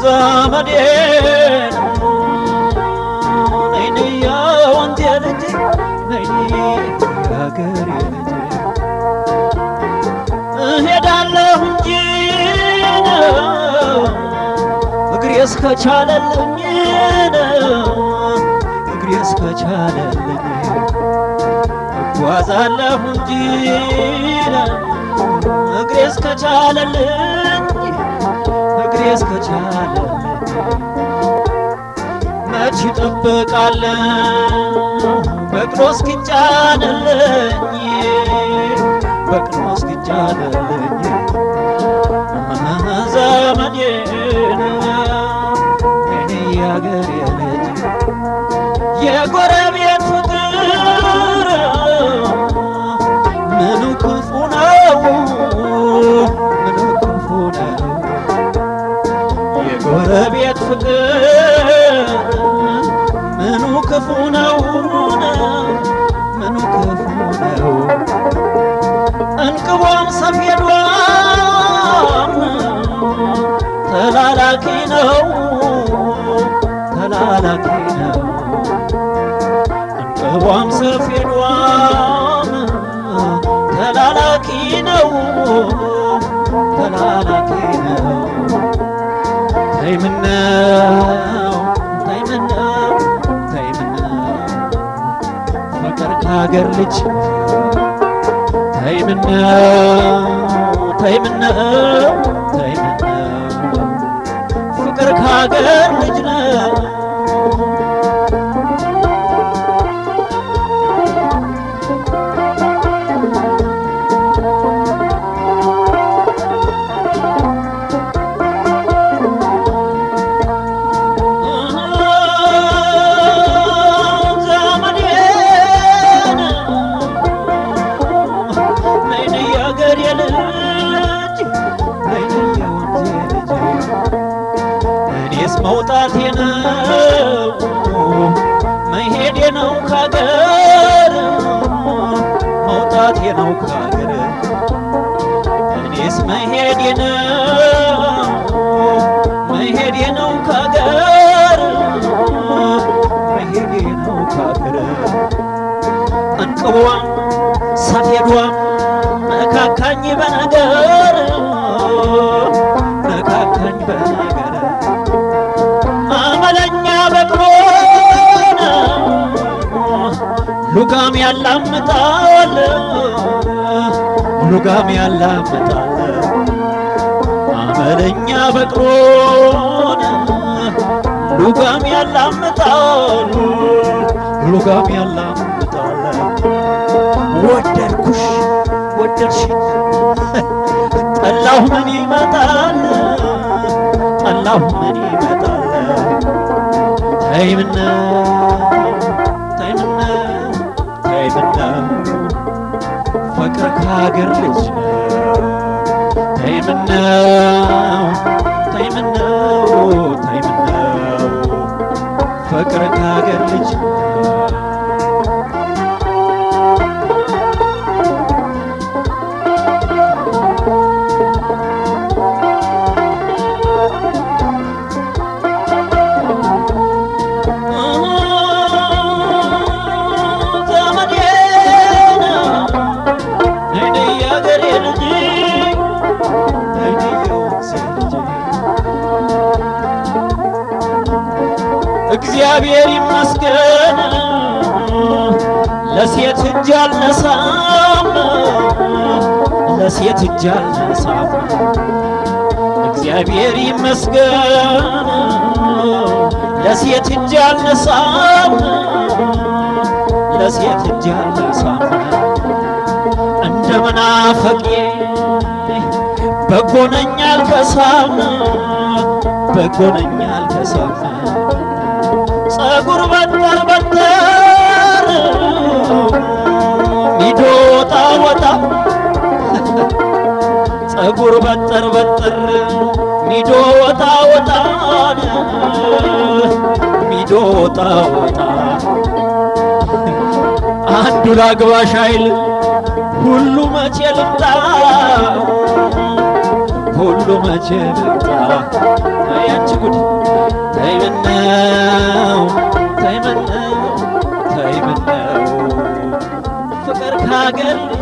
ዘመዴ ነይኔ የወንዜ ልጅ ነይኔ የአገሬ ልጅ እሄዳለሁ እንጂ እግሬ እስከቻለልኝ እግሬ እስከቻለልኝ እጓዛለሁ እንጂ እግሬ እስከቻለልኝ እግሬ እስከቻለልኝ መች እጠብቃለሁ በቅሎ እስኪጫንልኝ በቅሎ እስኪጫንልኝ ዘመዴን እኔ የአገሬ ልጅ የጎረቤት ፍቅር ምኑ ክፉ ነው ምኑ ክፉ ነው የጎረቤት ፍቅር ምኑ ክፉ ነው ምኑ ክፉ ነው እንቅቧም ሰፌዷም ተላላኪ ነው ተላላኪ ነው እንቅቧም ሰፌዷም ተላላኪ ነው ተላላኪ ነው ተይ ምነው ተይ ምነው ተይ ምነው ፍቅር ከአገር ልጅ ተይ ምነው ተይ ምነው ተይ ምነው ፍቅር ከአገር ልጅ ነው መውጣቴ ነው መሄዴ ነው ከአገር መውጣቴ ነው ከአገር እኔስ መሄዴ ነው ከአገር መሄዴ ነው ከአገር እንቅቧም ሰፌዷም ነካካኝ በነገር ነካካኝ በነገር አመለኛ በቅሎን ሉጋም ያላምጣል ሉጋም ያላምጣል አመለኛ በቅሎን ሉጋም ያላምጣል ሉጋም ያላምጣል ወደድኩሽ ወደድሽኝ ጠላሁ ምን ይመጣል ጠላሁ ምን ይመጣል ተይ ምነው ተይ ምነው ተይ ምነው ፍቅር ከአገር ልጅ ተይ ምነው ተይ ምነው ተይ ምነው ፍቅር ከአገር ልጅ እግዚአብሔር ይመስገን ለሴት እጅ አልነሳም ለሴት እጅ አልነሳም እግዚአብሔር ይመስገን ለሴት እጅ አልነሳም ለሴት እጅ አልነሳም እንደ መናፈቄ በጎ ነኝ አልከሳም በጎ ነኝ አልከሳም ጸጉር በጠር በጠር ሚዶ ወጣ ወጣ ጸጉር በጠር በጠር ሚዶ ወጣ ወጣ ሚዶ ወጣ ወጣ አንዱ ላግባሽ አይል ሁሉ መቼ ልምጣ ሁሉ መቼ መጣ ያንቺ ጉድ ተይ ምነው ተይ ምነው ተይ ምነው ፍቅር ካገር